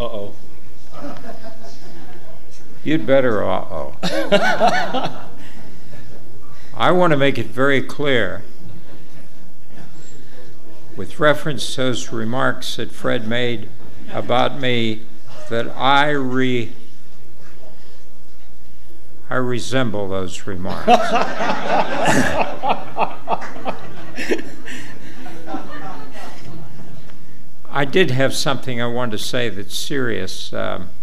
Uh-oh. You'd better uh-oh. I want to make it very clear, with reference to those remarks that Fred made about me, that I resemble those remarks. I did have something I wanted to say that's serious.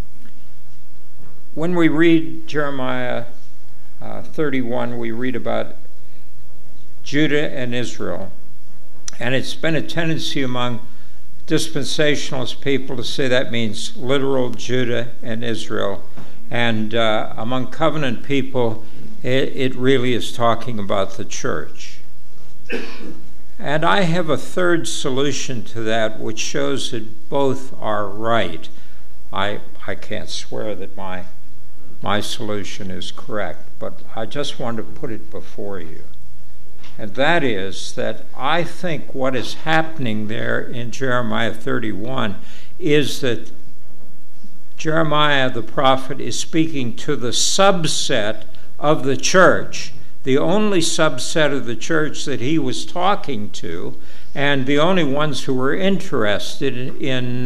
When we read Jeremiah 31, we read about Judah and Israel. And it's been a tendency among dispensationalist people to say that means literal Judah and Israel. And among covenant people, it really is talking about the church. And I have a third solution to that, which shows that both are right. I can't swear that my solution is correct, but I just want to put it before you. And that is that I think what is happening there in Jeremiah 31 is that Jeremiah the prophet is speaking to the subset of the church, the only subset of the church that he was talking to, and the only ones who were interested in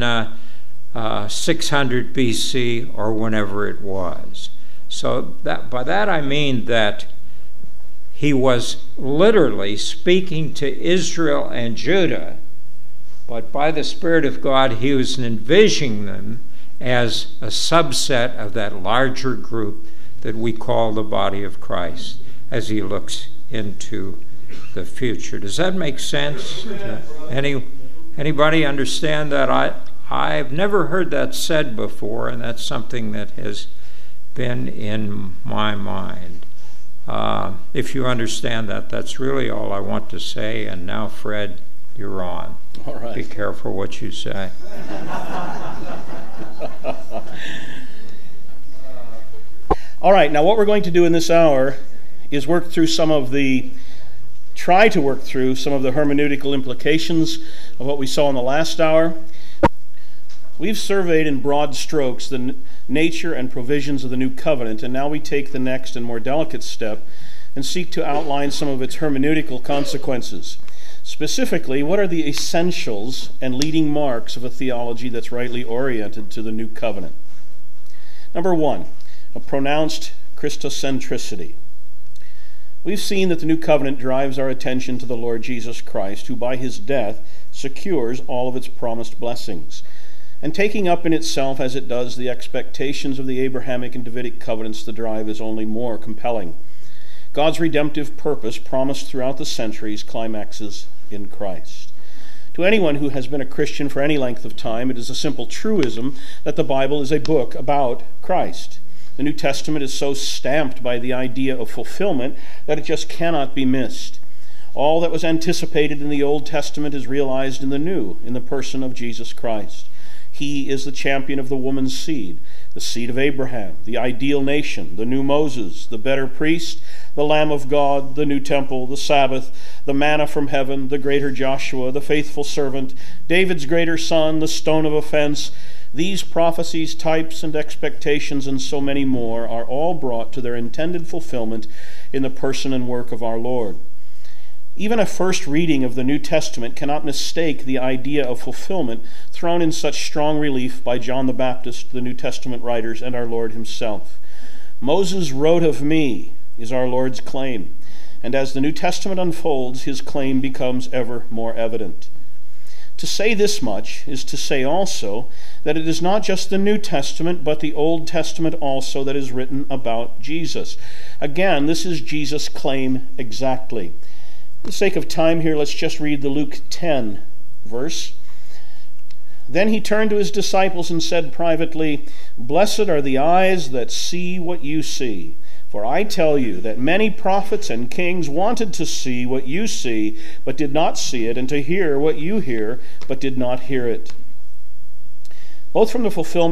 600 BC or whenever it was. So by that I mean that he was literally speaking to Israel and Judah, but by the Spirit of God he was envisioning them as a subset of that larger group that we call the body of Christ as he looks into the future. Does that make sense? Anybody understand that? I've never heard that said before, and that's something that has been in my mind. If you understand that, that's really all I want to say. And now, Fred, you're on. All right. Be careful what you say. All right, now what we're going to do in this hour is try to work through some of the hermeneutical implications of what we saw in the last hour. We've surveyed in broad strokes the nature and provisions of the new covenant, and now we take the next and more delicate step and seek to outline some of its hermeneutical consequences. Specifically, what are the essentials and leading marks of a theology that's rightly oriented to the new covenant? Number one, a pronounced Christocentricity. We've seen that the new covenant drives our attention to the Lord Jesus Christ, who by his death secures all of its promised blessings. And taking up in itself, as it does, the expectations of the Abrahamic and Davidic covenants, the drive is only more compelling. God's redemptive purpose, promised throughout the centuries, climaxes in Christ. To anyone who has been a Christian for any length of time, it is a simple truism that the Bible is a book about Christ. The New Testament is so stamped by the idea of fulfillment that it just cannot be missed. All that was anticipated in the Old Testament is realized in the New, in the person of Jesus Christ. He is the champion of the woman's seed, the seed of Abraham, the ideal nation, the new Moses, the better priest, the Lamb of God, the new temple, the Sabbath, the manna from heaven, the greater Joshua, the faithful servant, David's greater son, the stone of offense. These prophecies, types, and expectations, and so many more, are all brought to their intended fulfillment in the person and work of our Lord. Even a first reading of the New Testament cannot mistake the idea of fulfillment thrown in such strong relief by John the Baptist, the New Testament writers, and our Lord himself. Moses wrote of me is our Lord's claim, and as the New Testament unfolds, his claim becomes ever more evident. To say this much is to say also that it is not just the New Testament, but the Old Testament also that is written about Jesus. Again, this is Jesus' claim exactly. For the sake of time here, let's just read the Luke 10 verse. Then he turned to his disciples and said privately, "Blessed are the eyes that see what you see. For I tell you that many prophets and kings wanted to see what you see, but did not see it, and to hear what you hear, but did not hear it." Both from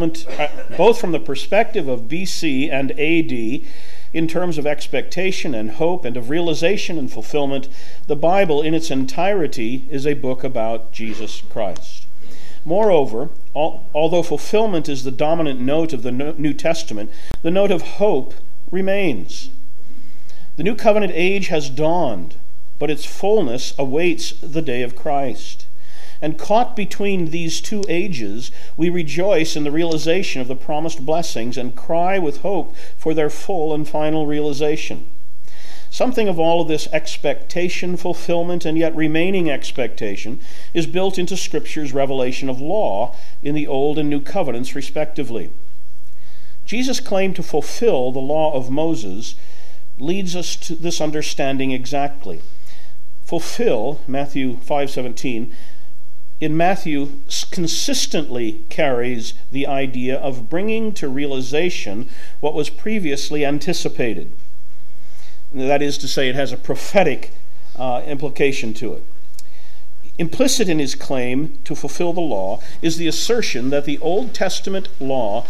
the perspective of BC and AD, in terms of expectation and hope and of realization and fulfillment, the Bible in its entirety is a book about Jesus Christ. Moreover, although fulfillment is the dominant note of the New Testament, the note of hope remains. The New Covenant age has dawned, but its fullness awaits the day of Christ. And caught between these two ages, we rejoice in the realization of the promised blessings and cry with hope for their full and final realization. Something of all of this expectation, fulfillment, and yet remaining expectation is built into Scripture's revelation of law in the Old and New Covenants, respectively. Jesus' claim to fulfill the law of Moses leads us to this understanding exactly. Fulfill, Matthew 5:17, in Matthew consistently carries the idea of bringing to realization what was previously anticipated. That is to say, it has a prophetic implication to it. Implicit in his claim to fulfill the law is the assertion that the Old Testament law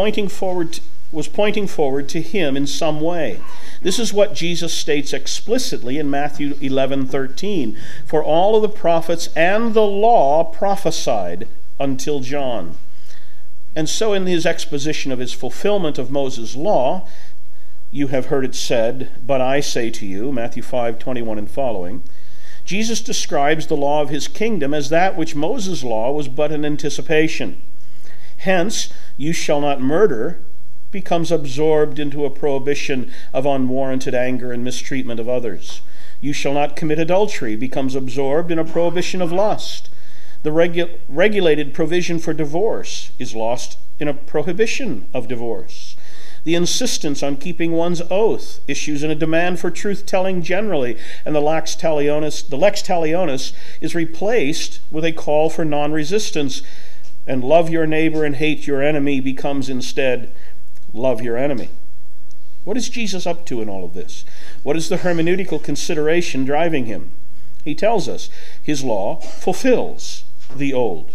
was pointing forward to him in some way. This is what Jesus states explicitly in Matthew 11:13. For all of the prophets and the law prophesied until John. And so in his exposition of his fulfillment of Moses' law, you have heard it said, but I say to you, Matthew 5:21 and following, Jesus describes the law of his kingdom as that which Moses' law was but an anticipation. Hence, you shall not murder becomes absorbed into a prohibition of unwarranted anger and mistreatment of others. You shall not commit adultery becomes absorbed in a prohibition of lust. The regulated provision for divorce is lost in a prohibition of divorce. The insistence on keeping one's oath issues in a demand for truth-telling generally, and the lex talionis is replaced with a call for non-resistance, and love your neighbor and hate your enemy becomes instead love your enemy. What is Jesus up to in all of this? What is the hermeneutical consideration driving him? He tells us his law fulfills the old.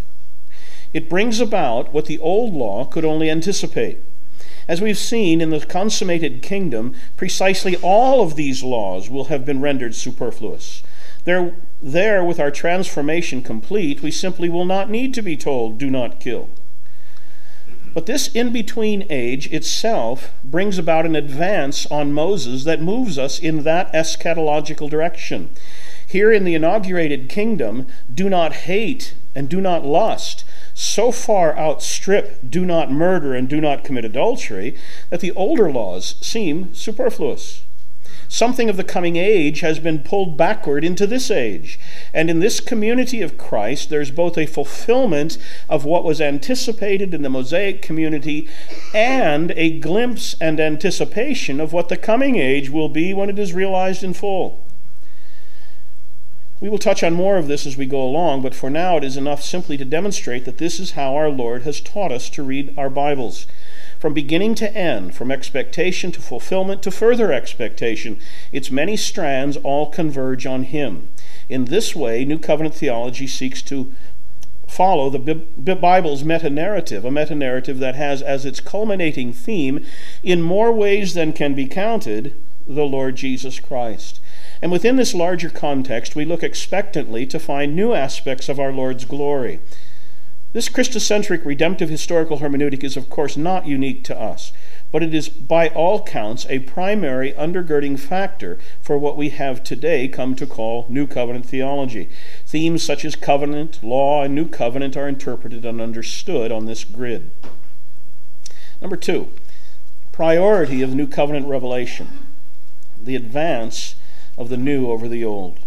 It brings about what the old law could only anticipate. As we've seen in the consummated kingdom, precisely all of these laws will have been rendered superfluous. There, with our transformation complete, we simply will not need to be told, do not kill. But this in-between age itself brings about an advance on Moses that moves us in that eschatological direction. Here in the inaugurated kingdom, do not hate and do not lust so far outstrip do not murder and do not commit adultery that the older laws seem superfluous. Something of the coming age has been pulled backward into this age. And in this community of Christ, there's both a fulfillment of what was anticipated in the Mosaic community and a glimpse and anticipation of what the coming age will be when it is realized in full. We will touch on more of this as we go along, but for now it is enough simply to demonstrate that this is how our Lord has taught us to read our Bibles. From beginning to end, from expectation to fulfillment to further expectation, its many strands all converge on Him. In this way, New Covenant theology seeks to follow the Bible's meta-narrative, a meta-narrative that has as its culminating theme, in more ways than can be counted, the Lord Jesus Christ. And within this larger context, we look expectantly to find new aspects of our Lord's glory. This Christocentric redemptive historical hermeneutic is, of course, not unique to us, but it is by all counts a primary undergirding factor for what we have today come to call New Covenant theology. Themes such as covenant, law, and New Covenant are interpreted and understood on this grid. Number 2, priority of New Covenant revelation, the advance of the new over the old.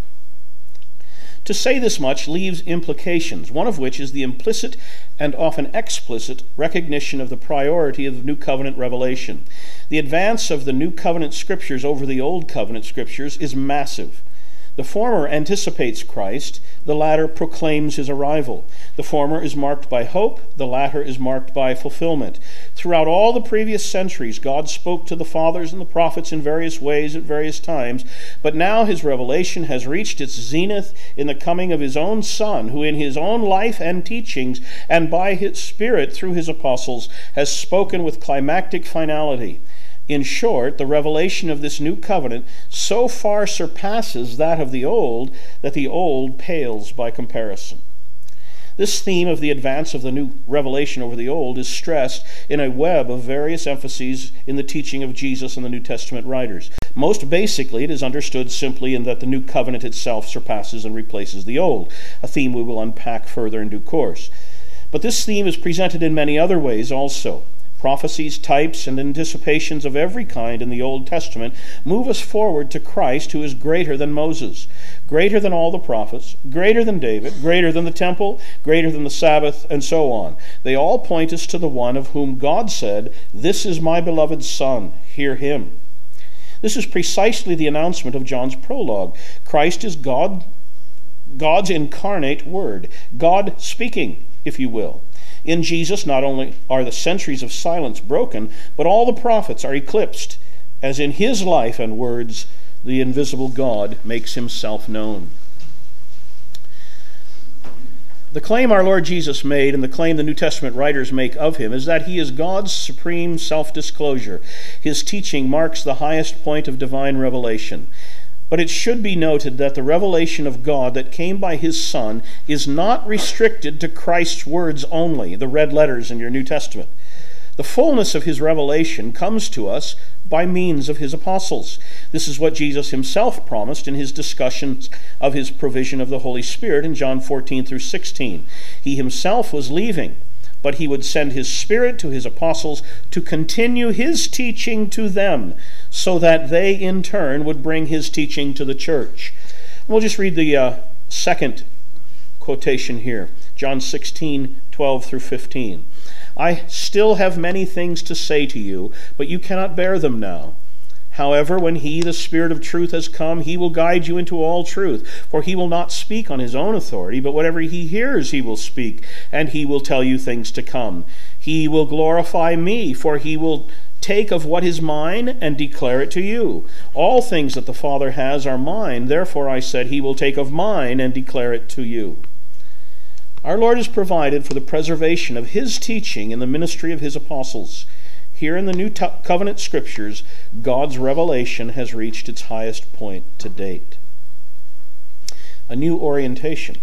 To say this much leaves implications, one of which is the implicit and often explicit recognition of the priority of New Covenant revelation. The advance of the New Covenant Scriptures over the Old Covenant Scriptures is massive. The former anticipates Christ, the latter proclaims his arrival. The former is marked by hope, the latter is marked by fulfillment. Throughout all the previous centuries, God spoke to the fathers and the prophets in various ways at various times, but now his revelation has reached its zenith in the coming of his own Son, who in his own life and teachings, and by his Spirit through his apostles, has spoken with climactic finality. In short, the revelation of this new covenant so far surpasses that of the old that the old pales by comparison. This theme of the advance of the new revelation over the old is stressed in a web of various emphases in the teaching of Jesus and the New Testament writers. Most basically, it is understood simply in that the new covenant itself surpasses and replaces the old, a theme we will unpack further in due course. But this theme is presented in many other ways also. Prophecies, types, and anticipations of every kind in the Old Testament move us forward to Christ, who is greater than Moses, greater than all the prophets, greater than David, greater than the temple, greater than the Sabbath, and so on. They all point us to the one of whom God said, "This is my beloved Son, hear him." This is precisely the announcement of John's prologue. Christ is God's incarnate word, God speaking, if you will. In Jesus, not only are the centuries of silence broken, but all the prophets are eclipsed, as in his life and words, the invisible God makes himself known. The claim our Lord Jesus made, and the claim the New Testament writers make of him, is that he is God's supreme self-disclosure. His teaching marks the highest point of divine revelation. But it should be noted that the revelation of God that came by his Son is not restricted to Christ's words only, the red letters in your New Testament. The fullness of his revelation comes to us by means of his apostles. This is what Jesus himself promised in his discussions of his provision of the Holy Spirit in John 14 through 16. He himself was leaving, but he would send his Spirit to his apostles to continue his teaching to them, so that they in turn would bring his teaching to the church. We'll just read the second quotation here, John 16:12 through 15. "I still have many things to say to you, but you cannot bear them now. However, when he, the Spirit of truth, has come, he will guide you into all truth. For he will not speak on his own authority, but whatever he hears he will speak, and he will tell you things to come. He will glorify me, for he will take of what is mine and declare it to you. All things that the Father has are mine. Therefore I said, he will take of mine and declare it to you." Our Lord has provided for the preservation of his teaching in the ministry of his apostles. Here in the New Covenant Scriptures, God's revelation has reached its highest point to date. A new orientation.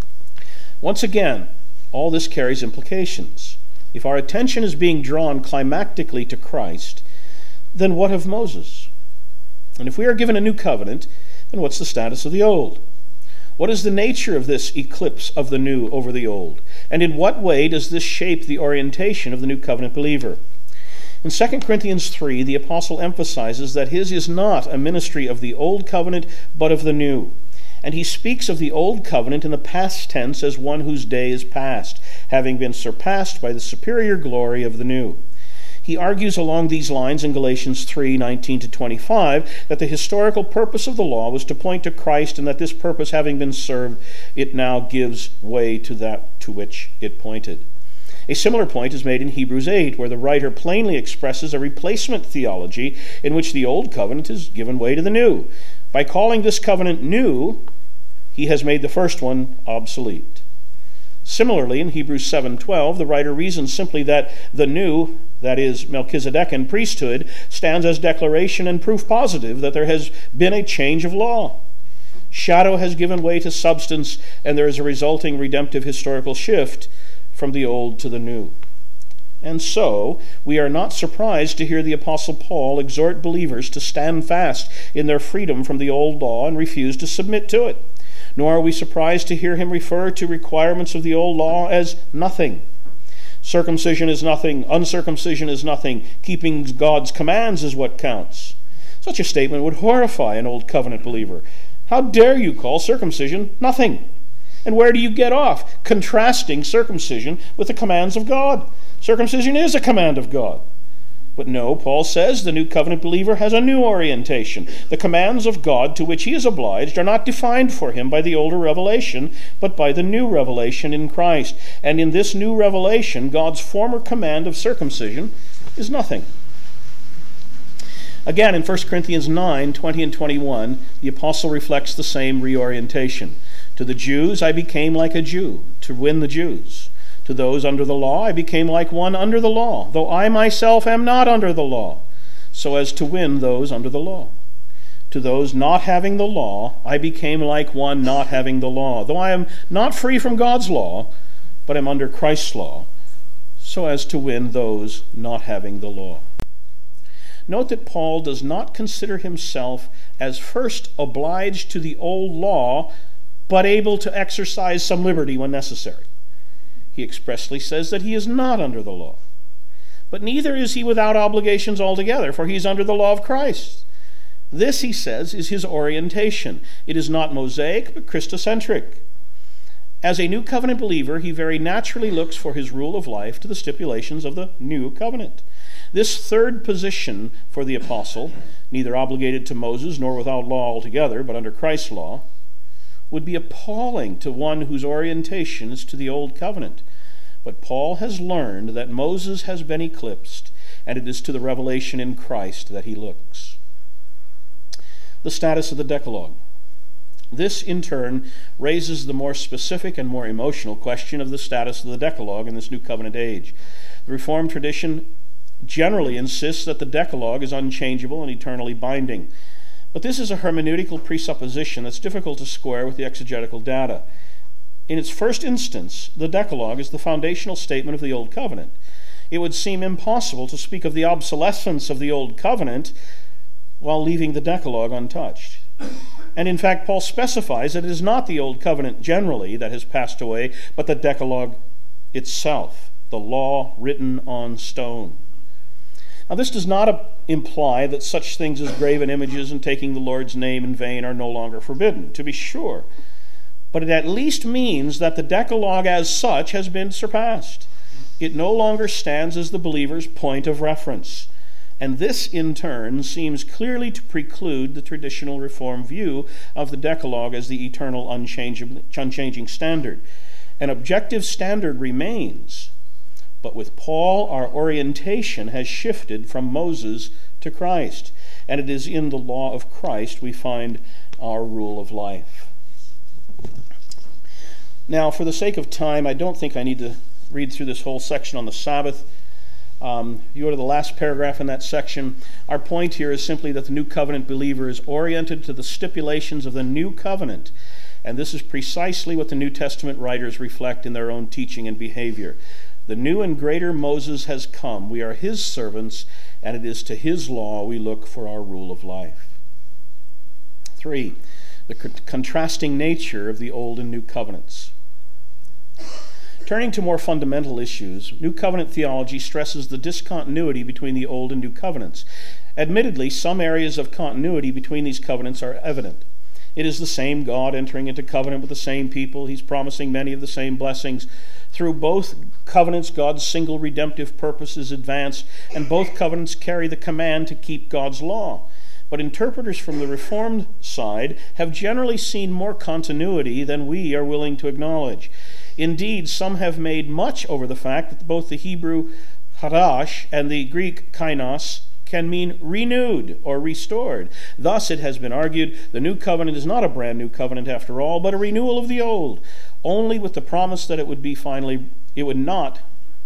Once again, all this carries implications. If our attention is being drawn climactically to Christ, then what of Moses? And if we are given a new covenant, then what's the status of the old? What is the nature of this eclipse of the new over the old? And in what way does this shape the orientation of the new covenant believer? In 2 Corinthians 3, the apostle emphasizes that his is not a ministry of the old covenant, but of the new. And he speaks of the old covenant in the past tense as one whose day is past, having been surpassed by the superior glory of the new. He argues along these lines in Galatians 3:19-25 that the historical purpose of the law was to point to Christ, and that this purpose having been served, it now gives way to that to which it pointed. A similar point is made in Hebrews 8, where the writer plainly expresses a replacement theology in which the old covenant is given way to the new. By calling this covenant new, he has made the first one obsolete. Similarly, in Hebrews 7:12, the writer reasons simply that the new, that is, Melchizedekan priesthood, stands as declaration and proof positive that there has been a change of law. Shadow has given way to substance, and there is a resulting redemptive historical shift from the old to the new. And so, we are not surprised to hear the Apostle Paul exhort believers to stand fast in their freedom from the old law and refuse to submit to it. Nor are we surprised to hear him refer to requirements of the old law as nothing. Circumcision is nothing, uncircumcision is nothing, keeping God's commands is what counts. Such a statement would horrify an old covenant believer. How dare you call circumcision nothing? And where do you get off contrasting circumcision with the commands of God? Circumcision is a command of God. But no, Paul says the new covenant believer has a new orientation. The commands of God to which he is obliged are not defined for him by the older revelation, but by the new revelation in Christ. And in this new revelation, God's former command of circumcision is nothing. Again, in 1 Corinthians 9:20 and 21, the apostle reflects the same reorientation. To the Jews I became like a Jew, to win the Jews. To those under the law I became like one under the law, though I myself am not under the law, so as to win those under the law. To those not having the law I became like one not having the law, though I am not free from God's law, but am under Christ's law, so as to win those not having the law. Note that Paul does not consider himself as first obliged to the old law, but able to exercise some liberty when necessary. He expressly says that he is not under the law. But neither is he without obligations altogether, for he is under the law of Christ. This, he says, is his orientation. It is not Mosaic, but Christocentric. As a New Covenant believer, he very naturally looks for his rule of life to the stipulations of the New Covenant. This third position for the apostle, neither obligated to Moses nor without law altogether, but under Christ's law, would be appalling to one whose orientation is to the Old Covenant. But Paul has learned that Moses has been eclipsed, and it is to the revelation in Christ that he looks. The status of the Decalogue. This, in turn, raises the more specific and more emotional question of the status of the Decalogue in this New Covenant age. The Reformed tradition generally insists that the Decalogue is unchangeable and eternally binding. But this is a hermeneutical presupposition that's difficult to square with the exegetical data. In its first instance, the Decalogue is the foundational statement of the Old Covenant. It would seem impossible to speak of the obsolescence of the Old Covenant while leaving the Decalogue untouched. And in fact, Paul specifies that it is not the Old Covenant generally that has passed away, but the Decalogue itself, the law written on stone. Now, this does not imply that such things as graven images and taking the Lord's name in vain are no longer forbidden, to be sure. But it at least means that the Decalogue as such has been surpassed. It no longer stands as the believer's point of reference. And this, in turn, seems clearly to preclude the traditional Reformed view of the Decalogue as the eternal, unchanging standard. An objective standard remains, but with Paul, our orientation has shifted from Moses to Christ, and it is in the law of Christ we find our rule of life. Now, for the sake of time, I don't think I need to read through this whole section on the Sabbath. You go to the last paragraph in that section. Our point here is simply that the New Covenant believer is oriented to the stipulations of the New Covenant, and this is precisely what the New Testament writers reflect in their own teaching and behavior. The new and greater Moses has come. We are his servants, and it is to his law we look for our rule of life. 3, the contrasting nature of the Old and New Covenants. Turning to more fundamental issues, New Covenant theology stresses the discontinuity between the Old and New Covenants. Admittedly, some areas of continuity between these covenants are evident. It is the same God entering into covenant with the same people. He's promising many of the same blessings. Through both covenants, God's single redemptive purpose is advanced, and both covenants carry the command to keep God's law. But interpreters from the Reformed side have generally seen more continuity than we are willing to acknowledge. Indeed, some have made much over the fact that both the Hebrew hadash and the Greek kainos can mean renewed or restored. Thus, it has been argued, the new covenant is not a brand new covenant after all, but a renewal of the old, only with the promise that it would not.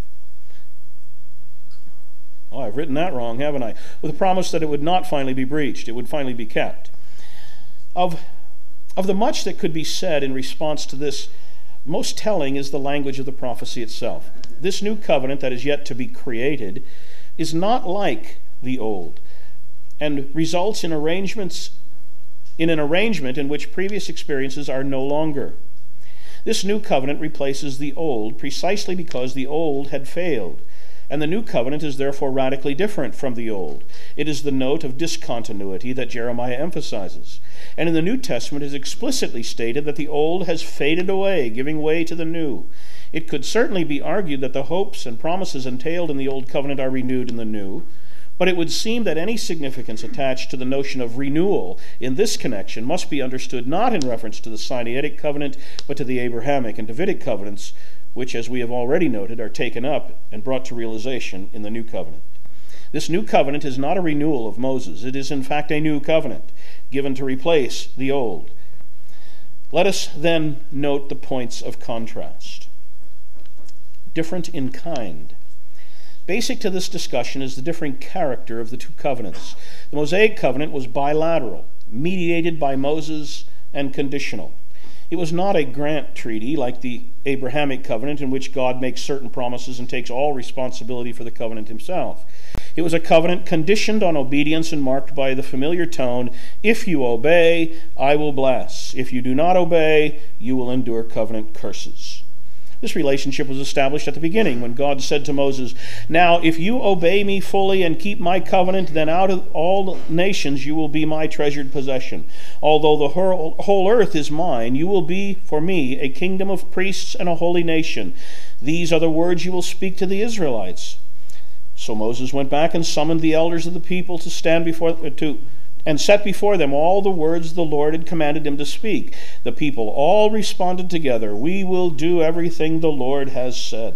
Oh, I've written that wrong, haven't I? With the promise that it would not finally be breached, it would finally be kept. Of the much that could be said in response to this, most telling is the language of the prophecy itself. This new covenant that is yet to be created is not like the old, and results in an arrangement in which previous experiences are no longer. This new covenant replaces the old precisely because the old had failed, and the new covenant is therefore radically different from the old. It is the note of discontinuity that Jeremiah emphasizes. And in the New Testament it is explicitly stated that the old has faded away, giving way to the new. It could certainly be argued that the hopes and promises entailed in the old covenant are renewed in the new, but it would seem that any significance attached to the notion of renewal in this connection must be understood not in reference to the Sinaitic covenant, but to the Abrahamic and Davidic covenants, which, as we have already noted, are taken up and brought to realization in the new covenant. This new covenant is not a renewal of Moses. It is in fact a new covenant, given to replace the old. Let us then note the points of contrast. Different in kind. Basic to this discussion is the differing character of the two covenants. The Mosaic covenant was bilateral, mediated by Moses, and conditional. It was not a grant treaty like the Abrahamic covenant in which God makes certain promises and takes all responsibility for the covenant himself. It was a covenant conditioned on obedience and marked by the familiar tone, if you obey, I will bless. If you do not obey, you will endure covenant curses. This relationship was established at the beginning when God said to Moses, now if you obey me fully and keep my covenant, then out of all nations you will be my treasured possession. Although the whole earth is mine, you will be for me a kingdom of priests and a holy nation. These are the words you will speak to the Israelites. So Moses went back and summoned the elders of the people to stand before and set before them all the words the Lord had commanded him to speak. The people all responded together, we will do everything the Lord has said.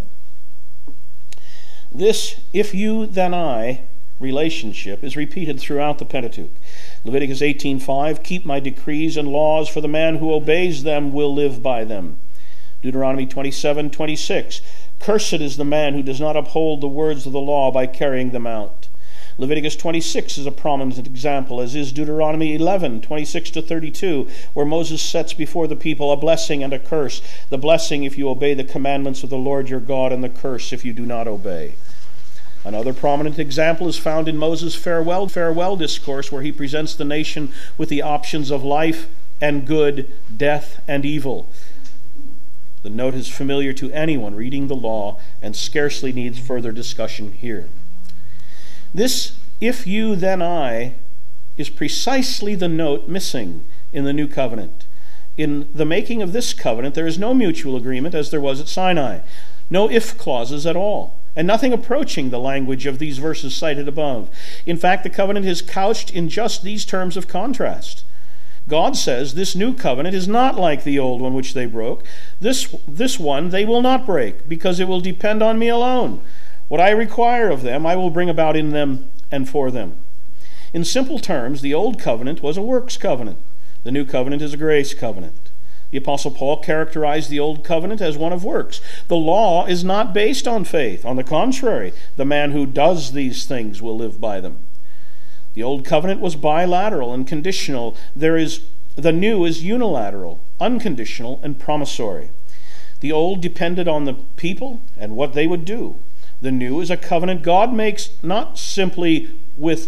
This if you then I relationship is repeated throughout the Pentateuch. Leviticus 18:5, keep my decrees and laws, for the man who obeys them will live by them. Deuteronomy 27:26, cursed is the man who does not uphold the words of the law by carrying them out. Leviticus 26 is a prominent example, as is Deuteronomy 11:26-32, where Moses sets before the people a blessing and a curse. The blessing if you obey the commandments of the Lord your God, and the curse if you do not obey. Another prominent example is found in Moses' farewell discourse, where he presents the nation with the options of life and good, death and evil. The note is familiar to anyone reading the law and scarcely needs further discussion here. This, if you, then I, is precisely the note missing in the new covenant. In the making of this covenant, there is no mutual agreement as there was at Sinai, no if clauses at all, and nothing approaching the language of these verses cited above. In fact, the covenant is couched in just these terms of contrast. God says this new covenant is not like the old one which they broke. This one they will not break, because it will depend on me alone. What I require of them, I will bring about in them and for them. In simple terms, the old covenant was a works covenant. The new covenant is a grace covenant. The Apostle Paul characterized the old covenant as one of works. The law is not based on faith. On the contrary, the man who does these things will live by them. The old covenant was bilateral and conditional. The new is unilateral, unconditional, and promissory. The old depended on the people and what they would do. The new is a covenant God makes not simply with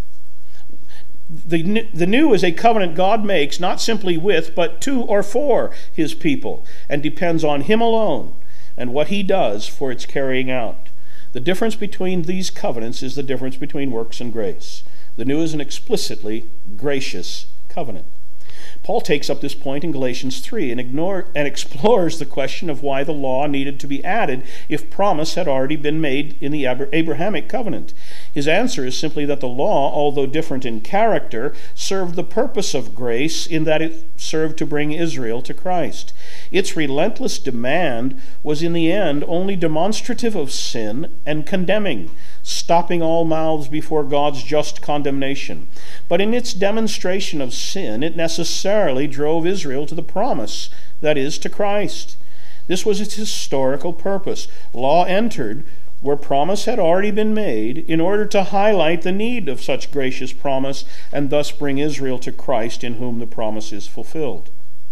the new is a covenant God makes not simply with, but to or for his people, and depends on him alone and what he does for its carrying out. The difference between these covenants is the difference between works and grace. The new is an explicitly gracious covenant. Paul takes up this point in Galatians 3 and explores the question of why the law needed to be added if promise had already been made in the Abrahamic covenant. His answer is simply that the law, although different in character, served the purpose of grace in that it served to bring Israel to Christ. Its relentless demand was in the end only demonstrative of sin and condemning, stopping all mouths before God's just condemnation. But in its demonstration of sin, it necessarily drove Israel to the promise, that is, to Christ. This was its historical purpose. Law entered where promise had already been made in order to highlight the need of such gracious promise and thus bring Israel to Christ, in whom the promise is fulfilled.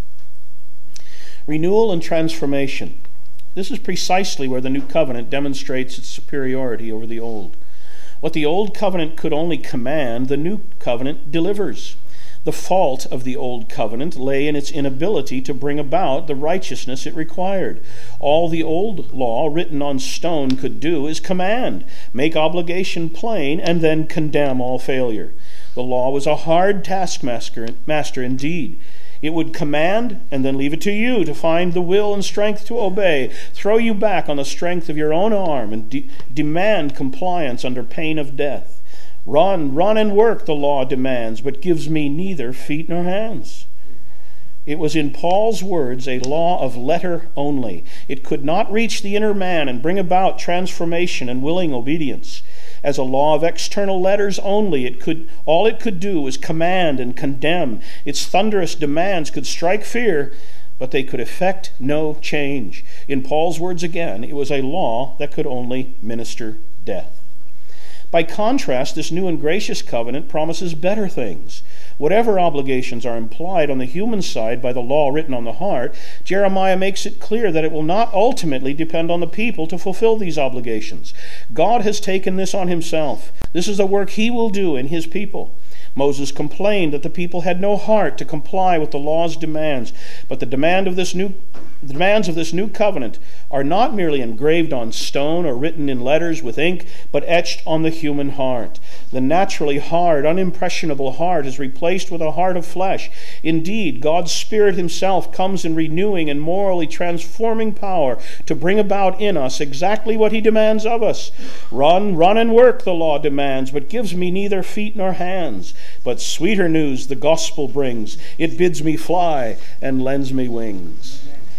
Renewal and transformation. This is precisely where the new covenant demonstrates its superiority over the old. What the old covenant could only command, the new covenant delivers. The fault of the old covenant lay in its inability to bring about the righteousness it required. All the old law written on stone could do is command, make obligation plain, and then condemn all failure. The law was a hard taskmaster indeed. It would command and then leave it to you to find the will and strength to obey, throw you back on the strength of your own arm, and demand compliance under pain of death. Run and work, the law demands, but gives me neither feet nor hands. It was, in Paul's words, a law of letter only. It could not reach the inner man and bring about transformation and willing obedience. As a law of external letters only, all it could do was command and condemn. Its thunderous demands could strike fear, but they could effect no change. In Paul's words again, it was a law that could only minister death. By contrast, this new and gracious covenant promises better things. Whatever obligations are implied on the human side by the law written on the heart, Jeremiah makes it clear that it will not ultimately depend on the people to fulfill these obligations. God has taken this on himself. This is the work he will do in his people. Moses complained that the people had no heart to comply with the law's demands, but the demands of this new covenant are not merely engraved on stone or written in letters with ink, but etched on the human heart. The naturally hard, unimpressionable heart is replaced with a heart of flesh. Indeed, God's Spirit himself comes in renewing and morally transforming power to bring about in us exactly what he demands of us. Run and work, the law demands, but gives me neither feet nor hands. But sweeter news the gospel brings. It bids me fly and lends me wings.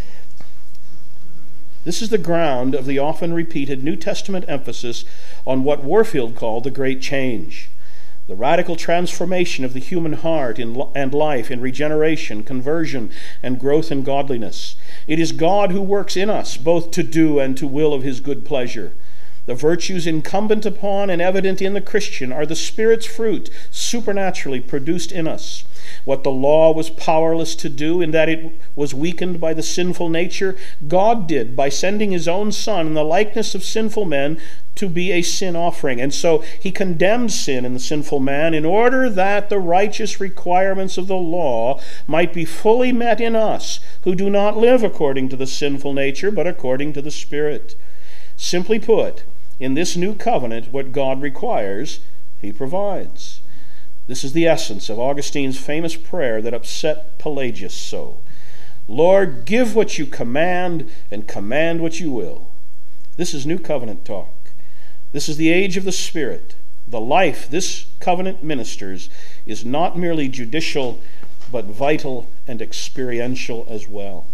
This is the ground of the often repeated New Testament emphasis on what Warfield called the Great Change. The radical transformation of the human heart and life in regeneration, conversion, and growth in godliness. It is God who works in us, both to do and to will of his good pleasure. The virtues incumbent upon and evident in the Christian are the Spirit's fruit, supernaturally produced in us. What the law was powerless to do, in that it was weakened by the sinful nature, God did by sending his own Son in the likeness of sinful men to be a sin offering. And so he condemned sin in the sinful man in order that the righteous requirements of the law might be fully met in us, who do not live according to the sinful nature, but according to the Spirit. Simply put, in this new covenant, what God requires, he provides. This is the essence of Augustine's famous prayer that upset Pelagius so. Lord, give what you command, and command what you will. This is new covenant talk. This is the age of the Spirit. The life this covenant ministers is not merely judicial, but vital and experiential as well.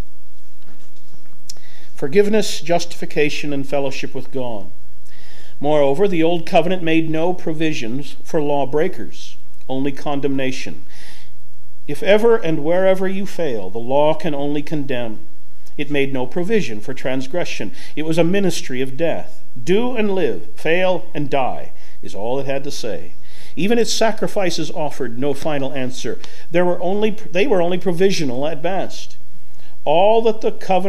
Forgiveness, justification, and fellowship with God. Moreover, the Old Covenant made no provisions for lawbreakers, only condemnation. If ever and wherever you fail, the law can only condemn. It made no provision for transgression. It was a ministry of death. Do and live, fail and die, is all it had to say. Even its sacrifices offered no final answer. They were only provisional at best. All that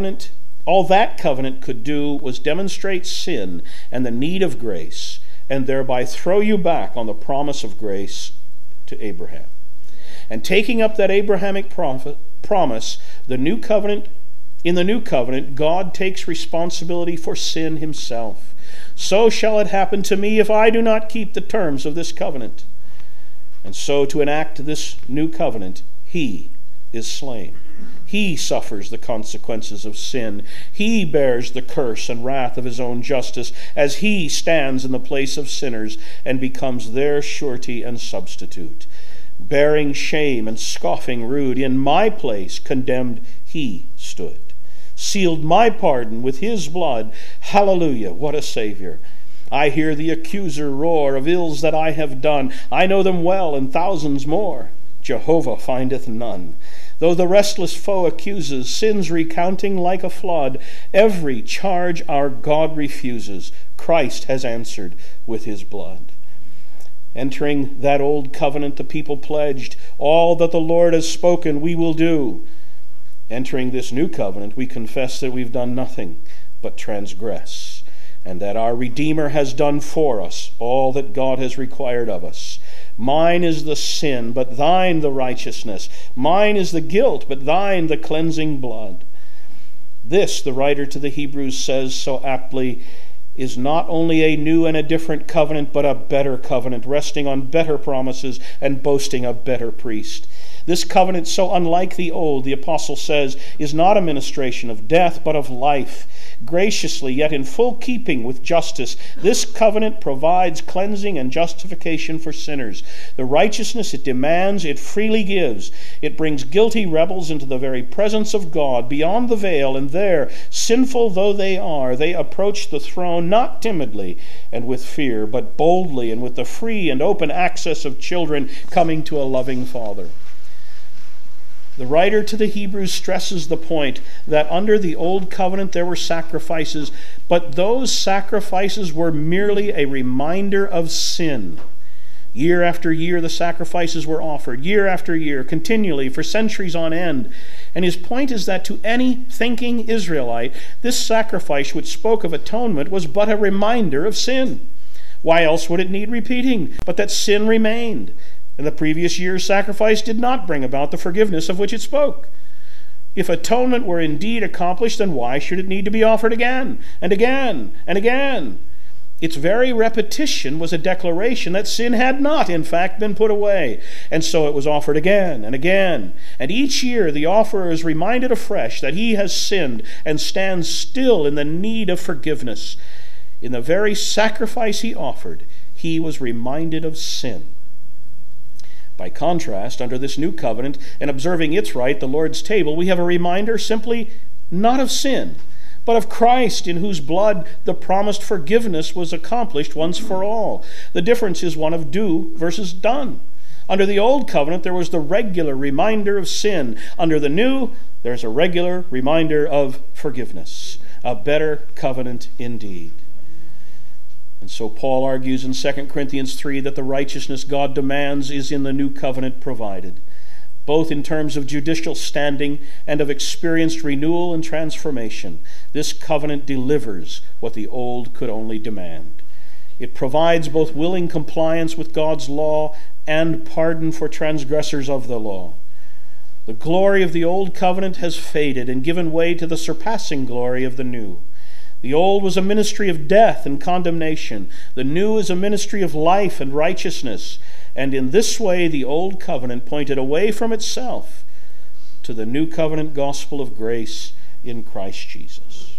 covenant could do was demonstrate sin and the need of grace, and thereby throw you back on the promise of grace to Abraham. And taking up that Abrahamic promise, in the new covenant, God takes responsibility for sin himself. So shall it happen to me if I do not keep the terms of this covenant. And so to enact this new covenant, he is slain. He suffers the consequences of sin. He bears the curse and wrath of his own justice as he stands in the place of sinners and becomes their surety and substitute. Bearing shame and scoffing rude, in my place condemned he stood. Sealed my pardon with his blood. Hallelujah, what a Savior. I hear the accuser roar of ills that I have done. I know them well and thousands more. Jehovah findeth none. Though the restless foe accuses, sins recounting like a flood, every charge our God refuses. Christ has answered with his blood. Entering that old covenant, the people pledged, all that the Lord has spoken we will do. Entering this new covenant, we confess that we've done nothing but transgress, and that our Redeemer has done for us all that God has required of us. Mine is the sin, but thine the righteousness. Mine is the guilt, but thine the cleansing blood. This, the writer to the Hebrews says so aptly, is not only a new and a different covenant, but a better covenant, resting on better promises and boasting a better priest. This covenant, so unlike the old, the apostle says, is not a ministration of death, but of life. Graciously, yet in full keeping with justice, this covenant provides cleansing and justification for sinners. The righteousness it demands, it freely gives. It brings guilty rebels into the very presence of God, beyond the veil, and there, sinful though they are, they approach the throne not timidly and with fear, but boldly and with the free and open access of children coming to a loving Father. The writer to the Hebrews stresses the point that under the Old Covenant there were sacrifices, but those sacrifices were merely a reminder of sin. Year after year, the sacrifices were offered, year after year, continually, for centuries on end. And his point is that to any thinking Israelite, this sacrifice which spoke of atonement was but a reminder of sin. Why else would it need repeating? But that sin remained, and the previous year's sacrifice did not bring about the forgiveness of which it spoke. If atonement were indeed accomplished, then why should it need to be offered again, and again, and again? Its very repetition was a declaration that sin had not, in fact, been put away, and so it was offered again and again. And each year the offerer is reminded afresh that he has sinned and stands still in the need of forgiveness. In the very sacrifice he offered, he was reminded of sin. By contrast, under this new covenant, and observing its rite, the Lord's table, we have a reminder simply not of sin, but of Christ, in whose blood the promised forgiveness was accomplished once for all. The difference is one of do versus done. Under the old covenant, there was the regular reminder of sin. Under the new, there's a regular reminder of forgiveness. A better covenant indeed. And so Paul argues in 2 Corinthians 3 that the righteousness God demands is in the new covenant provided, both in terms of judicial standing and of experienced renewal and transformation. This covenant delivers what the old could only demand. It provides both willing compliance with God's law and pardon for transgressors of the law. The glory of the old covenant has faded and given way to the surpassing glory of the new. The old was a ministry of death and condemnation. The new is a ministry of life and righteousness. And in this way, the old covenant pointed away from itself to the new covenant gospel of grace in Christ Jesus.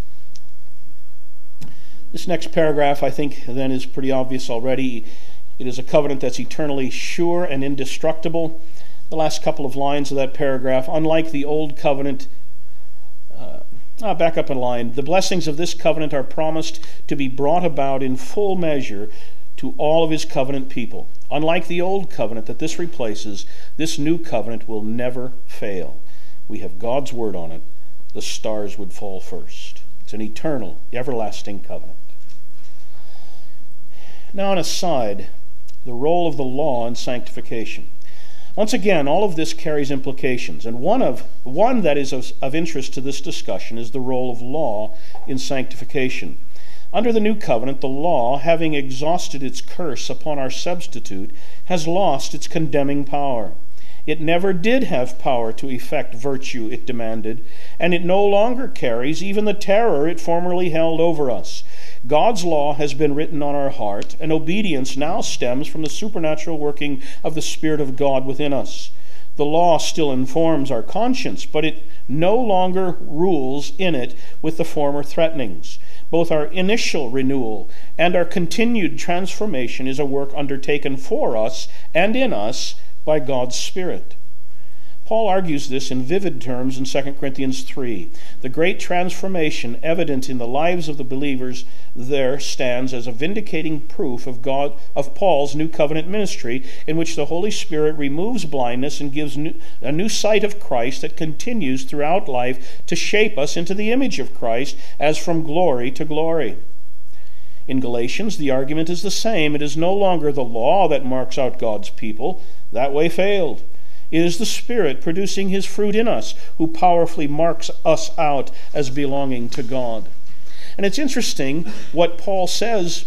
This next paragraph, I think, then is pretty obvious already. It is a covenant that's eternally sure and indestructible. The last couple of lines of that paragraph, unlike the old covenant, back up a line. The blessings of this covenant are promised to be brought about in full measure to all of his covenant people. Unlike the old covenant that this replaces, this new covenant will never fail. We have God's word on it. The stars would fall first. It's an eternal, everlasting covenant. Now, an aside, the role of the law in sanctification. Once again, all of this carries implications, and one that is of interest to this discussion is the role of law in sanctification. Under the new covenant, the law, having exhausted its curse upon our substitute, has lost its condemning power. It never did have power to effect virtue it demanded, and it no longer carries even the terror it formerly held over us. God's law has been written on our heart, and obedience now stems from the supernatural working of the Spirit of God within us. The law still informs our conscience, but it no longer rules in it with the former threatenings. Both our initial renewal and our continued transformation is a work undertaken for us and in us by God's Spirit. Paul argues this in vivid terms in 2 Corinthians 3. The great transformation evident in the lives of the believers there stands as a vindicating proof of Paul's new covenant ministry, in which the Holy Spirit removes blindness and gives a new sight of Christ that continues throughout life to shape us into the image of Christ as from glory to glory. In Galatians, the argument is the same. It is no longer the law that marks out God's people. That way failed. It is the Spirit producing his fruit in us who powerfully marks us out as belonging to God. And it's interesting what Paul says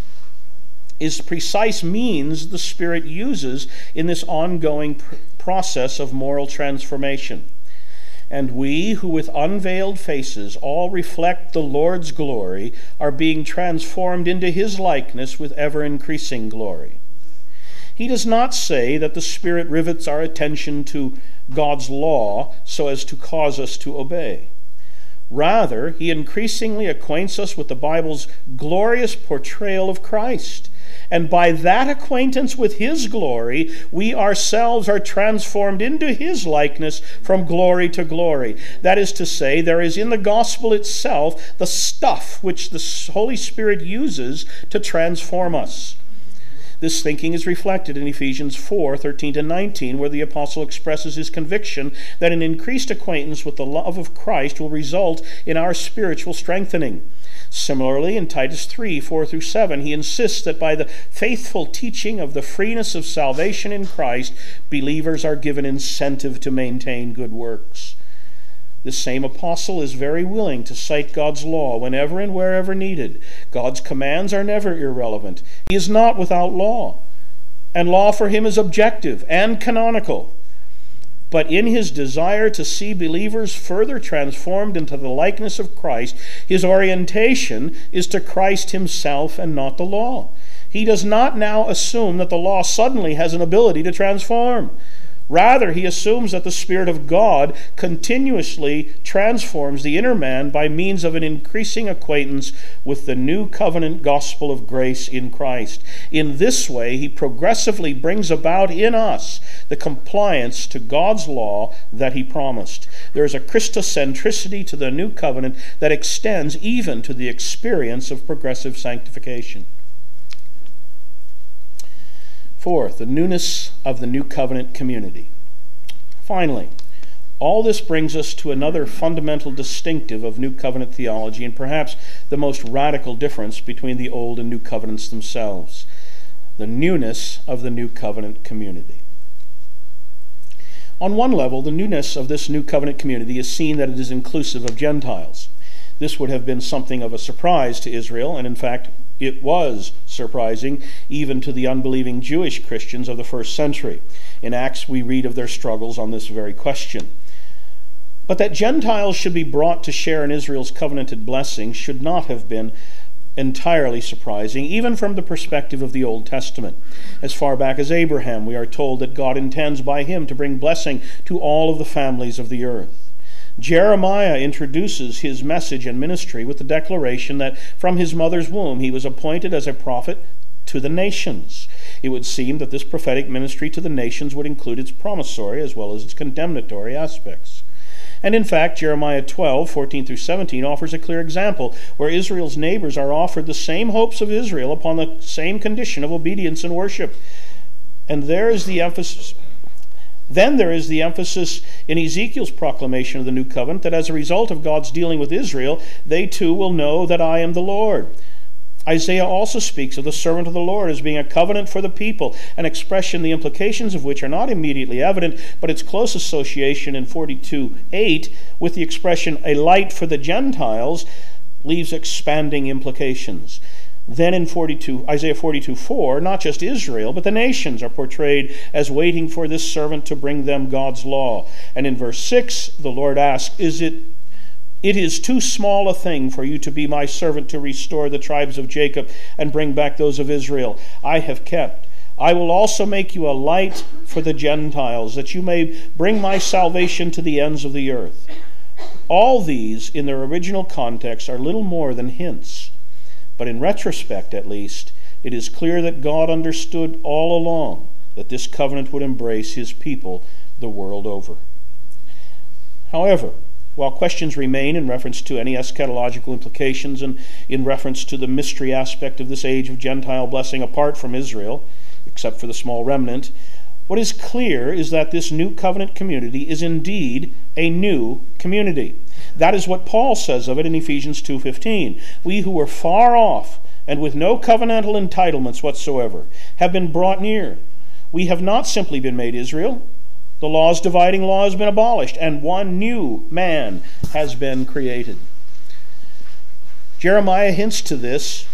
is precise means the Spirit uses in this ongoing process of moral transformation. And we, who with unveiled faces all reflect the Lord's glory, are being transformed into his likeness with ever-increasing glory. He does not say that the Spirit rivets our attention to God's law so as to cause us to obey. Rather, he increasingly acquaints us with the Bible's glorious portrayal of Christ. And by that acquaintance with his glory, we ourselves are transformed into his likeness from glory to glory. That is to say, there is in the gospel itself the stuff which the Holy Spirit uses to transform us. This thinking is reflected in Ephesians 4:13-19, where the apostle expresses his conviction that an increased acquaintance with the love of Christ will result in our spiritual strengthening. Similarly, in Titus 3, 4 through 7, he insists that by the faithful teaching of the freeness of salvation in Christ, believers are given incentive to maintain good works. This same apostle is very willing to cite God's law whenever and wherever needed. God's commands are never irrelevant. He is not without law, and law for him is objective and canonical. But in his desire to see believers further transformed into the likeness of Christ, his orientation is to Christ himself and not the law. He does not now assume that the law suddenly has an ability to transform. Rather, he assumes that the Spirit of God continuously transforms the inner man by means of an increasing acquaintance with the new covenant gospel of grace in Christ. In this way, he progressively brings about in us the compliance to God's law that he promised. There is a Christocentricity to the new covenant that extends even to the experience of progressive sanctification. Fourth, the newness of the new covenant community. Finally, all this brings us to another fundamental distinctive of new covenant theology, and perhaps the most radical difference between the old and new covenants themselves: the newness of the new covenant community. On one level, the newness of this new covenant community is seen that it is inclusive of Gentiles. This would have been something of a surprise to Israel, and in fact, it was surprising even to the unbelieving Jewish Christians of the first century. In Acts, we read of their struggles on this very question. But that Gentiles should be brought to share in Israel's covenanted blessing should not have been entirely surprising, even from the perspective of the Old Testament. As far back as Abraham, we are told that God intends by him to bring blessing to all of the families of the earth. Jeremiah introduces his message and ministry with the declaration that from his mother's womb he was appointed as a prophet to the nations. It would seem that this prophetic ministry to the nations would include its promissory as well as its condemnatory aspects. And in fact, Jeremiah 12, 14 through 17 offers a clear example where Israel's neighbors are offered the same hopes of Israel upon the same condition of obedience and worship. And there is the emphasis. Then there is the emphasis in Ezekiel's proclamation of the new covenant that as a result of God's dealing with Israel, they too will know that I am the Lord. Isaiah also speaks of the servant of the Lord as being a covenant for the people, an expression the implications of which are not immediately evident, but its close association in 42:8 with the expression a light for the Gentiles leaves expanding implications. Then in Isaiah 42:4, not just Israel, but the nations are portrayed as waiting for this servant to bring them God's law. And in verse 6, the Lord asks, It is too small a thing for you to be my servant to restore the tribes of Jacob and bring back those of Israel I have kept. I will also make you a light for the Gentiles, that you may bring my salvation to the ends of the earth. All these, in their original context, are little more than hints. But in retrospect, at least, it is clear that God understood all along that this covenant would embrace his people the world over. However, while questions remain in reference to any eschatological implications and in reference to the mystery aspect of this age of Gentile blessing apart from Israel, except for the small remnant, what is clear is that this new covenant community is indeed a new community. That is what Paul says of it in Ephesians 2:15. We who were far off and with no covenantal entitlements whatsoever have been brought near. We have not simply been made Israel. The law's dividing law has been abolished, and one new man has been created. Jeremiah hints to this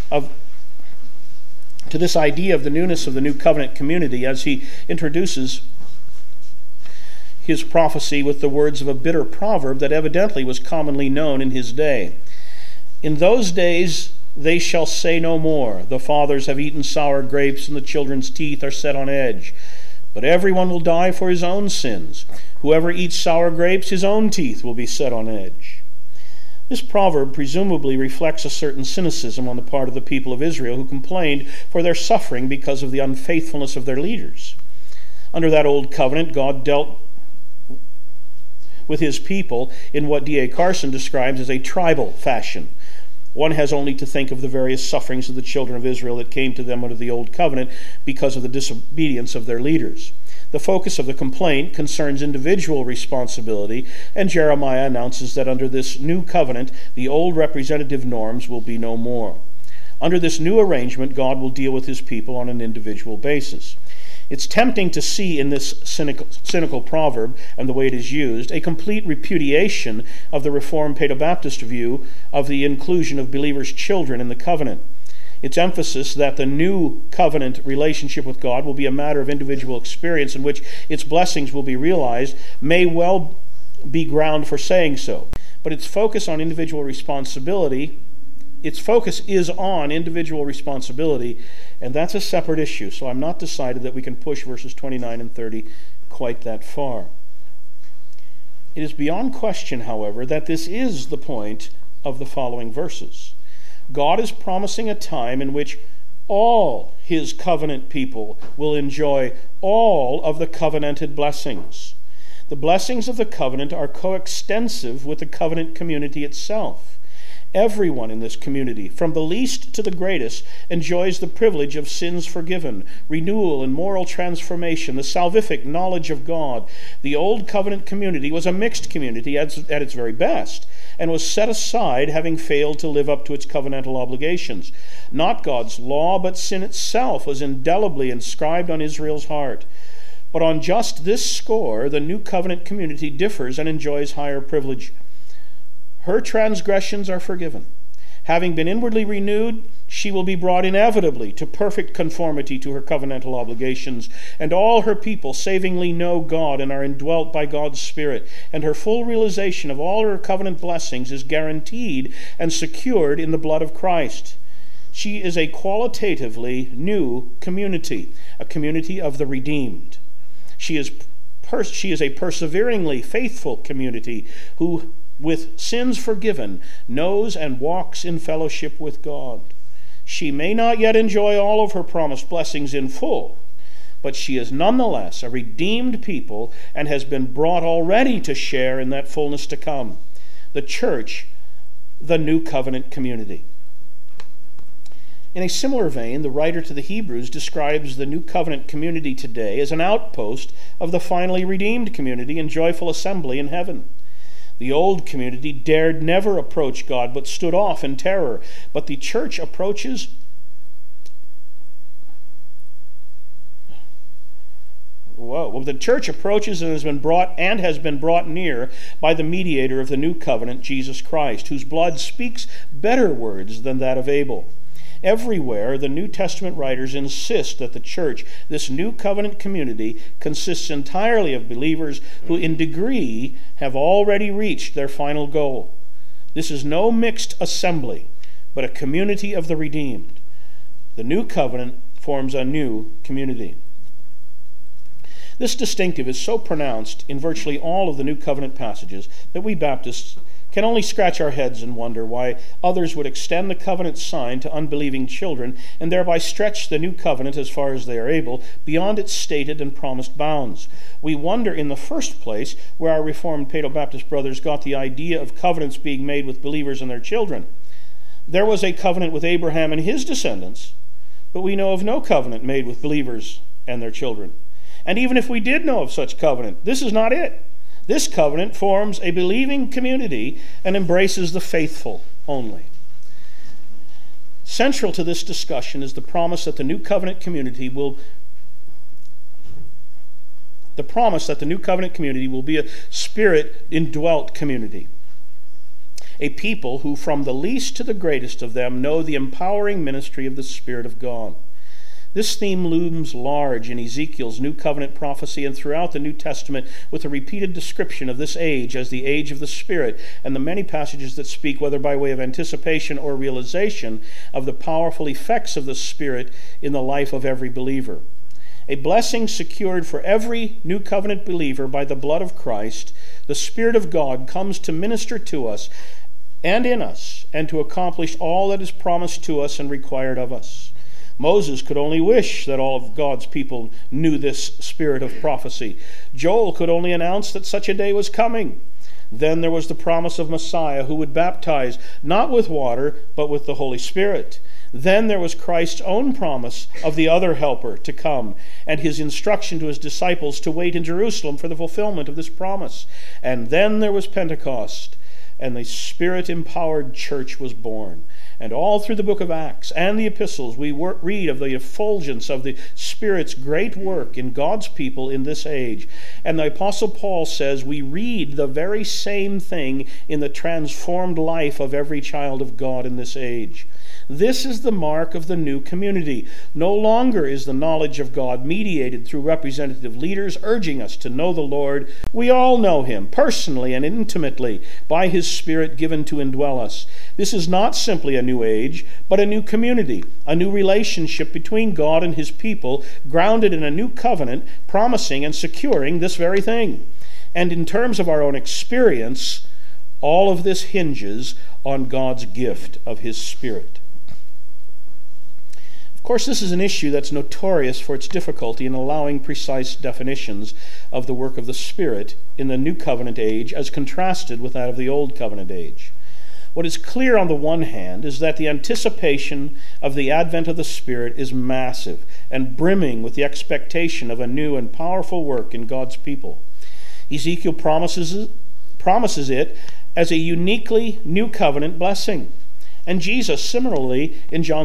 idea of the newness of the new covenant community as he introduces his prophecy with the words of a bitter proverb that evidently was commonly known in his day. In those days they shall say no more, the fathers have eaten sour grapes and the children's teeth are set on edge. But everyone will die for his own sins. Whoever eats sour grapes, his own teeth will be set on edge. This proverb presumably reflects a certain cynicism on the part of the people of Israel who complained for their suffering because of the unfaithfulness of their leaders. Under that old covenant, God dealt with his people in what D.A. Carson describes as a tribal fashion. One has only to think of the various sufferings of the children of Israel that came to them under the old covenant because of the disobedience of their leaders. The focus of the complaint concerns individual responsibility, and Jeremiah announces that under this new covenant, the old representative norms will be no more. Under this new arrangement, God will deal with his people on an individual basis. It's tempting to see in this cynical proverb, and the way it is used, a complete repudiation of the Reformed Paedobaptist view of the inclusion of believers' children in the covenant. Its emphasis that the new covenant relationship with God will be a matter of individual experience in which its blessings will be realized may well be ground for saying so. But its focus is on individual responsibility, and that's a separate issue. So I'm not decided that we can push verses 29 and 30 quite that far. It is beyond question, however, that this is the point of the following verses. God is promising a time in which all his covenant people will enjoy all of the covenanted blessings. The blessings of the covenant are coextensive with the covenant community itself. Everyone in this community, from the least to the greatest, enjoys the privilege of sins forgiven, renewal and moral transformation, the salvific knowledge of God. The old covenant community was a mixed community at its very best, and was set aside having failed to live up to its covenantal obligations. Not God's law, but sin itself was indelibly inscribed on Israel's heart. But on just this score, the new covenant community differs and enjoys higher privilege. Her transgressions are forgiven. Having been inwardly renewed, she will be brought inevitably to perfect conformity to her covenantal obligations, and all her people savingly know God and are indwelt by God's Spirit, and her full realization of all her covenant blessings is guaranteed and secured in the blood of Christ. She is a qualitatively new community, a community of the redeemed. She is a perseveringly faithful community who, with sins forgiven, knows and walks in fellowship with God. She may not yet enjoy all of her promised blessings in full, but she is nonetheless a redeemed people and has been brought already to share in that fullness to come. The church, the new covenant community. In a similar vein, the writer to the Hebrews describes the new covenant community today as an outpost of the finally redeemed community and joyful assembly in heaven. The old community dared never approach God, but stood off in terror. But the church approaches and has been brought near by the mediator of the new covenant, Jesus Christ, whose blood speaks better words than that of Abel. Everywhere, the New Testament writers insist that the church, this new covenant community, consists entirely of believers who in degree have already reached their final goal. This is no mixed assembly, but a community of the redeemed. The new covenant forms a new community. This distinctive is so pronounced in virtually all of the New Covenant passages that we Baptists can only scratch our heads and wonder why others would extend the covenant sign to unbelieving children and thereby stretch the new covenant as far as they are able beyond its stated and promised bounds. We wonder in the first place where our Reformed Paedobaptist brothers got the idea of covenants being made with believers and their children. There was a covenant with Abraham and his descendants, but we know of no covenant made with believers and their children. And even if we did know of such covenant, this is not it. This covenant forms a believing community and embraces the faithful only. Central to this discussion is the promise that the new covenant community will be a spirit-indwelt community. A people who from the least to the greatest of them know the empowering ministry of the Spirit of God. This theme looms large in Ezekiel's New Covenant prophecy and throughout the New Testament with a repeated description of this age as the age of the Spirit and the many passages that speak, whether by way of anticipation or realization, of the powerful effects of the Spirit in the life of every believer. A blessing secured for every New Covenant believer by the blood of Christ, the Spirit of God comes to minister to us and in us and to accomplish all that is promised to us and required of us. Moses could only wish that all of God's people knew this spirit of prophecy. Joel could only announce that such a day was coming. Then there was the promise of Messiah who would baptize not with water, but with the Holy Spirit. Then there was Christ's own promise of the other helper to come, and his instruction to his disciples to wait in Jerusalem for the fulfillment of this promise. And then there was Pentecost, and the Spirit-empowered church was born. And all through the book of Acts and the epistles, we read of the effulgence of the Spirit's great work in God's people in this age. And the Apostle Paul says we read the very same thing in the transformed life of every child of God in this age. This is the mark of the new community. No longer is the knowledge of God mediated through representative leaders urging us to know the Lord. We all know him personally and intimately by his Spirit given to indwell us. This is not simply a new age, but a new community, a new relationship between God and his people, grounded in a new covenant, promising and securing this very thing. And in terms of our own experience, all of this hinges on God's gift of his Spirit. Of course, this is an issue that's notorious for its difficulty in allowing precise definitions of the work of the Spirit in the New Covenant age as contrasted with that of the Old Covenant age. What is clear on the one hand is that the anticipation of the advent of the Spirit is massive and brimming with the expectation of a new and powerful work in God's people. Ezekiel promises it as a uniquely new covenant blessing. And Jesus similarly in John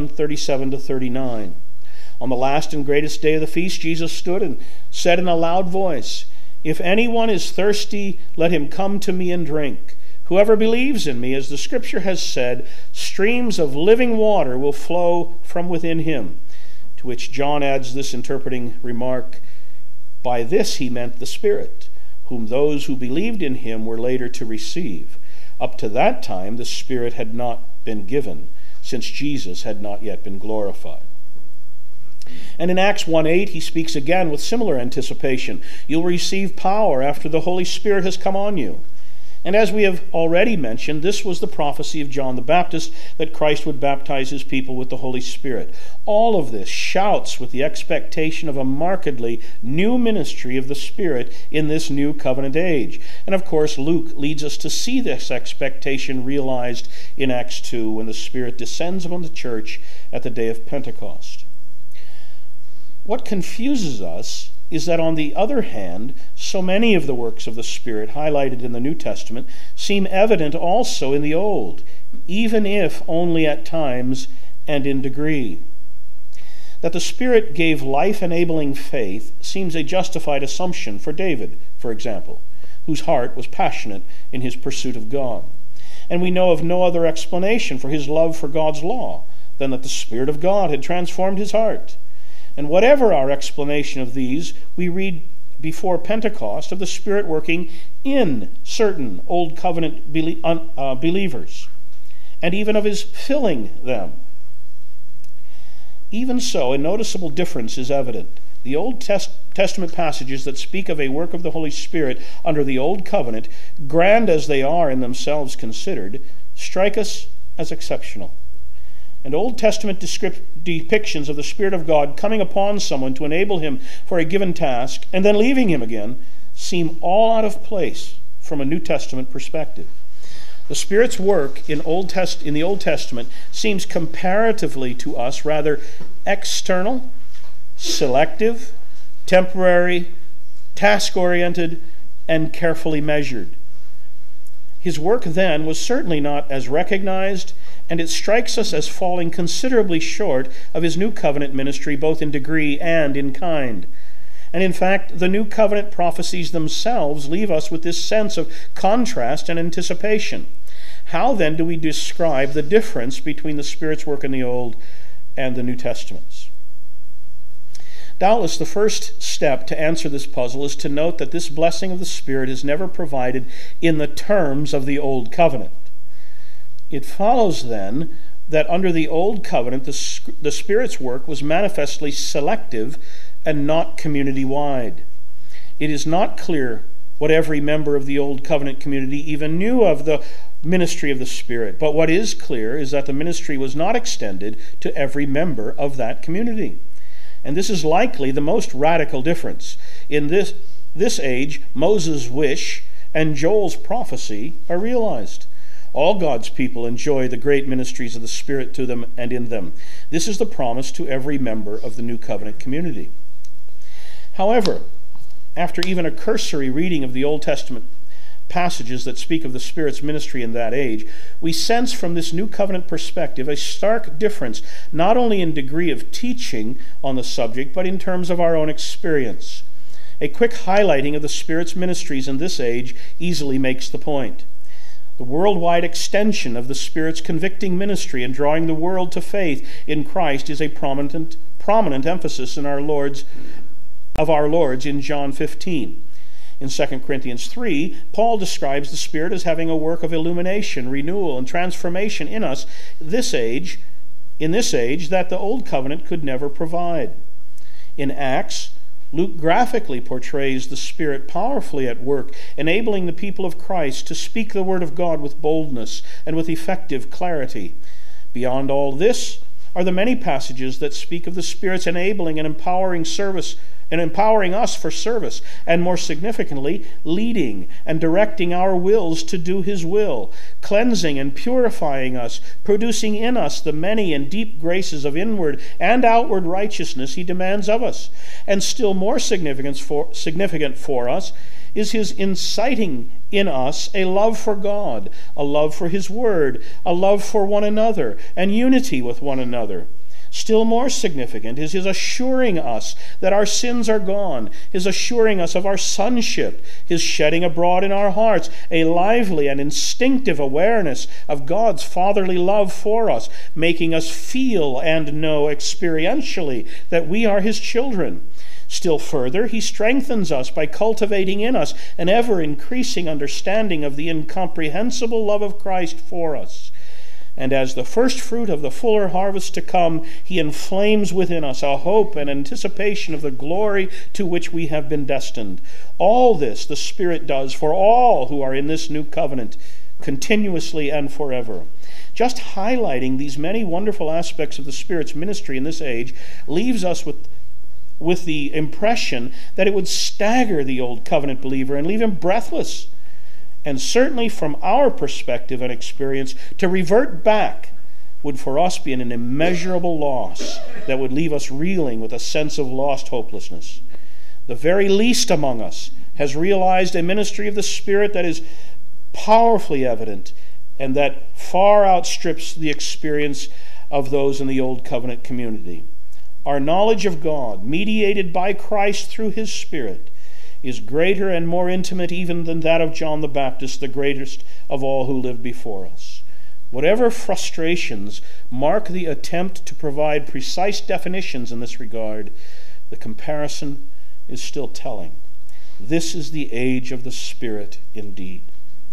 7:37-39. On the last and greatest day of the feast, Jesus stood and said in a loud voice, "If anyone is thirsty, let him come to me and drink. Whoever believes in me, as the Scripture has said, streams of living water will flow from within him." To which John adds this interpreting remark, "By this he meant the Spirit, whom those who believed in him were later to receive. Up to that time the Spirit had not been given, since Jesus had not yet been glorified." And in Acts 1:8 he speaks again with similar anticipation. "You'll receive power after the Holy Spirit has come on you." And as we have already mentioned, this was the prophecy of John the Baptist, that Christ would baptize his people with the Holy Spirit. All of this shouts with the expectation of a markedly new ministry of the Spirit in this new covenant age. And of course, Luke leads us to see this expectation realized in Acts 2 when the Spirit descends upon the church at the day of Pentecost. What confuses us is that on the other hand, so many of the works of the Spirit highlighted in the New Testament seem evident also in the Old, even if only at times and in degree. That the Spirit gave life-enabling faith seems a justified assumption for David, for example, whose heart was passionate in his pursuit of God. And we know of no other explanation for his love for God's law than that the Spirit of God had transformed his heart. And whatever our explanation of these, we read before Pentecost of the Spirit working in certain Old Covenant believers, and even of his filling them. Even so, a noticeable difference is evident. The Old Testament passages that speak of a work of the Holy Spirit under the Old Covenant, grand as they are in themselves considered, strike us as exceptional. And Old Testament depictions of the Spirit of God coming upon someone to enable him for a given task and then leaving him again seem all out of place from a New Testament perspective. The Spirit's work in the Old Testament seems comparatively to us rather external, selective, temporary, task-oriented, and carefully measured. His work then was certainly not as recognized, and it strikes us as falling considerably short of his New Covenant ministry, both in degree and in kind. And in fact, the New Covenant prophecies themselves leave us with this sense of contrast and anticipation. How then do we describe the difference between the Spirit's work in the Old and the New Testaments? Doubtless the first step to answer this puzzle is to note that this blessing of the Spirit is never provided in the terms of the Old Covenant. It follows then that under the Old Covenant the Spirit's work was manifestly selective and not community-wide. It is not clear what every member of the Old Covenant community even knew of the ministry of the Spirit, but what is clear is that the ministry was not extended to every member of that community. And this is likely the most radical difference. In this age, Moses' wish and Joel's prophecy are realized. All God's people enjoy the great ministries of the Spirit to them and in them. This is the promise to every member of the New Covenant community. However, after even a cursory reading of the Old Testament passages that speak of the Spirit's ministry in that age, we sense from this New Covenant perspective a stark difference, not only in degree of teaching on the subject, but in terms of our own experience. A quick highlighting of the Spirit's ministries in this age easily makes the point. The worldwide extension of the Spirit's convicting ministry and drawing the world to faith in Christ is a prominent emphasis in our Lord's in John 15. In 2 Corinthians 3, Paul describes the Spirit as having a work of illumination, renewal, and transformation in us in this age that the Old Covenant could never provide. In Acts, Luke graphically portrays the Spirit powerfully at work, enabling the people of Christ to speak the Word of God with boldness and with effective clarity. Beyond all this are the many passages that speak of the Spirit's enabling and empowering us for service, and more significantly, leading and directing our wills to do His will, cleansing and purifying us, producing in us the many and deep graces of inward and outward righteousness He demands of us. And still more significant for us is His inciting in us a love for God, a love for His Word, a love for one another, and unity with one another. Still more significant is His assuring us that our sins are gone, His assuring us of our sonship, His shedding abroad in our hearts a lively and instinctive awareness of God's fatherly love for us, making us feel and know experientially that we are His children. Still further, He strengthens us by cultivating in us an ever-increasing understanding of the incomprehensible love of Christ for us. And as the first fruit of the fuller harvest to come, He inflames within us a hope and anticipation of the glory to which we have been destined. All this the Spirit does for all who are in this new covenant, continuously and forever. Just highlighting these many wonderful aspects of the Spirit's ministry in this age leaves us with the impression that it would stagger the Old Covenant believer and leave him breathless. And certainly from our perspective and experience, to revert back would for us be an immeasurable loss that would leave us reeling with a sense of lost hopelessness. The very least among us has realized a ministry of the Spirit that is powerfully evident and that far outstrips the experience of those in the Old Covenant community. Our knowledge of God, mediated by Christ through His Spirit, is greater and more intimate even than that of John the Baptist, the greatest of all who lived before us. Whatever frustrations mark the attempt to provide precise definitions in this regard, the comparison is still telling. This is the age of the Spirit indeed.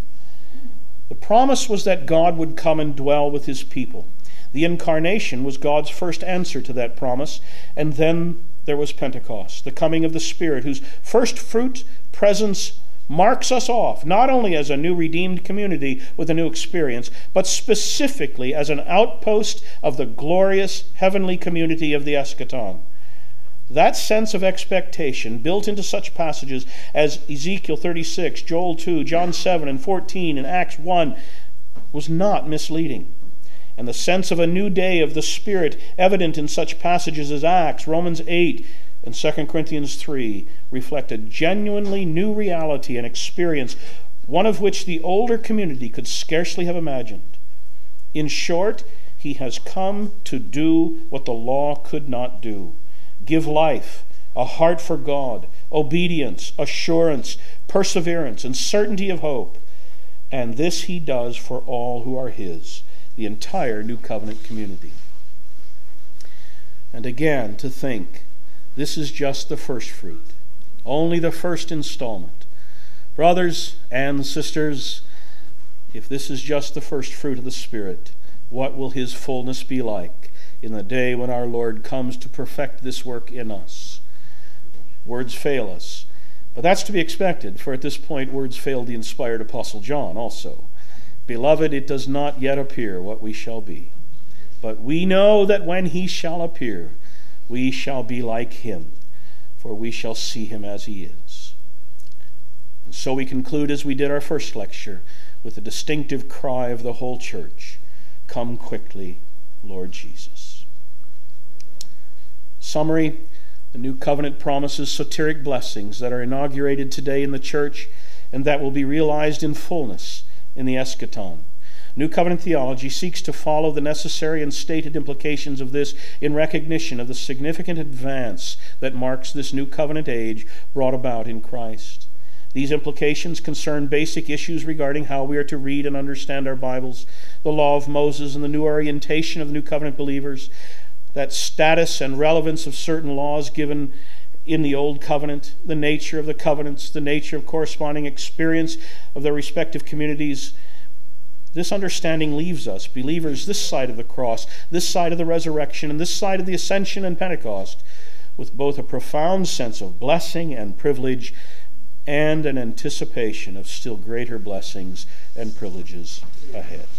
The promise was that God would come and dwell with His people. The incarnation was God's first answer to that promise, and then there was Pentecost, the coming of the Spirit, whose first fruit presence marks us off, not only as a new redeemed community with a new experience, but specifically as an outpost of the glorious heavenly community of the eschaton. That sense of expectation, built into such passages as Ezekiel 36, Joel 2, John 7 and 14, and Acts 1, was not misleading. And the sense of a new day of the Spirit evident in such passages as Acts, Romans 8, and 2 Corinthians 3 reflect a genuinely new reality and experience, one of which the older community could scarcely have imagined. In short, He has come to do what the law could not do: give life, a heart for God, obedience, assurance, perseverance, and certainty of hope. And this He does for all who are His, the entire New Covenant community. And again, to think, this is just the first fruit, only the first installment. Brothers and sisters, if this is just the first fruit of the Spirit, what will His fullness be like in the day when our Lord comes to perfect this work in us? Words fail us, but that's to be expected, for at this point words failed the inspired Apostle John also. Beloved, it does not yet appear what we shall be. But we know that when He shall appear, we shall be like Him, for we shall see Him as He is. And so we conclude as we did our first lecture with the distinctive cry of the whole church, "Come quickly, Lord Jesus." Summary: the new covenant promises soteric blessings that are inaugurated today in the church and that will be realized in fullness in the eschaton. New covenant theology seeks to follow the necessary and stated implications of this in recognition of the significant advance that marks this new covenant age brought about in Christ. These implications concern basic issues regarding how we are to read and understand our Bibles, the law of Moses and the new orientation of new covenant believers, that status and relevance of certain laws given in the Old Covenant, the nature of the covenants, the nature of corresponding experience of their respective communities. This understanding leaves us, believers this side of the cross, this side of the resurrection, and this side of the ascension and Pentecost, with both a profound sense of blessing and privilege and an anticipation of still greater blessings and privileges ahead.